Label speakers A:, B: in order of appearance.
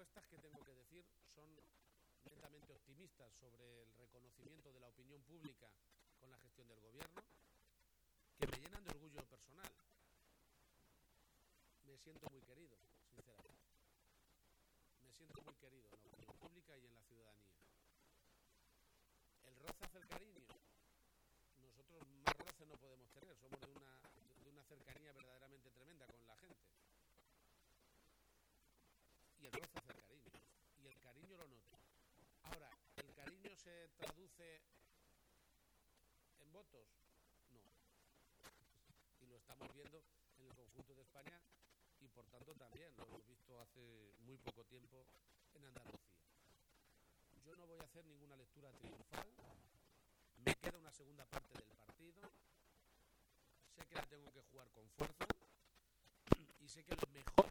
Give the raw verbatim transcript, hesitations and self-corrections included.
A: respuestas que tengo que decir son netamente optimistas sobre el reconocimiento de la opinión pública con la gestión del gobierno, que me llenan de orgullo personal. Me siento muy querido, sinceramente. Me siento muy querido en la opinión pública y en la ciudadanía. El roce hace el cariño. Nosotros más roce no podemos tener, somos de una, de una cercanía verdaderamente tremenda con la gente. Y el roce hace el cariño. Y el cariño lo noto. Ahora, ¿el cariño se traduce en votos? No. Y lo estamos viendo en el conjunto de España y por tanto también lo hemos visto hace muy poco tiempo en Andalucía. Yo no voy a hacer ninguna lectura triunfal. Me queda una segunda parte del partido. Sé que la tengo que jugar con fuerza y sé que lo mejor